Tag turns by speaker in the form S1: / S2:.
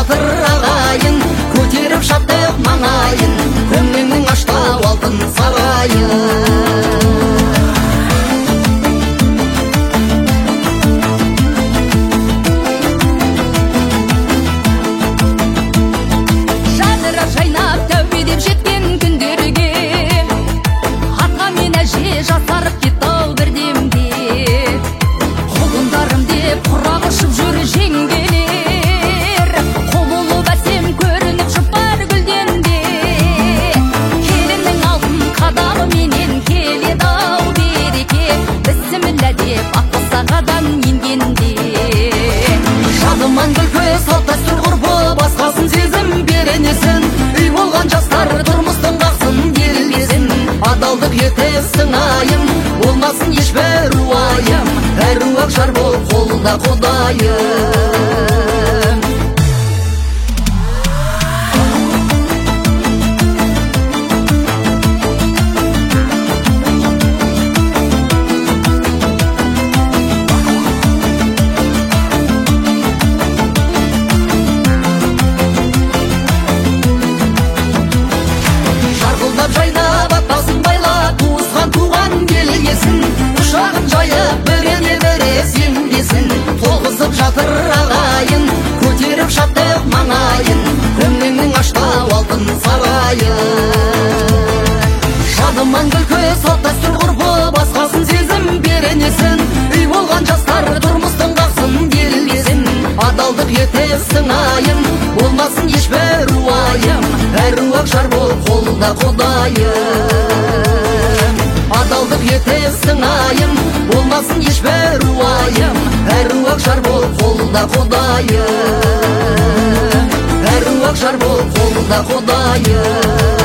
S1: жатыр ағайын, көтеріп шаттық маңайын, көңіліңнің аштау алтын сарайын.
S2: жасарып кетау бірдемде, құлындарым деп құрақ ұшып жүр жеңгелер, қолулы бәсем көрініп жұпар гүлденде, келіннің алтын қадамы менен келеді-ау береке, бісміллә деп ақ сағадан енгенде.
S1: Жадыман күлкі салт дәстүр ғұрпы басқасын сезім беренесін, үй болған жастар тұрмыстың қақсын делбесін, адалдық етесің айым, болмасын ешбір уайым, әруақ жар бол қолда құдайым. Жарқылдап жайнап атпасын байлап, туысқан туған келгесін, құшағын жайып біріне бірі сенбесін, тоғысып жатыр ағайын, көтеріп шаттық маңайын, көңіліңнің аштау алтын сарайын. Жадыман күлкі салт дәстүр ғұрпы басқасын сезім беренесін, үй болған жастар тұрмыстың қақсын делбесін, адалдық етесің айым, болмасын ешбір уайым, әруақ жар бол қолда құдайым. Адалдық етесің айым, болмасын ешбір уайым, әруақ жар бол қолда құдайым. Әруақ жар бол қолда құдайым.